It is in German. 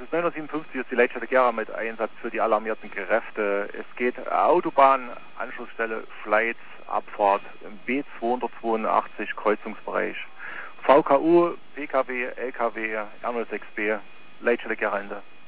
ist 957, ist die Leitstelle Gera mit Einsatz für die alarmierten Kräfte. Es geht Autobahn, Anschlussstelle Schleiz, Abfahrt B282 Kreuzungsbereich. VKU, PKW, LKW, R06B, Leitstelle Gera Ende.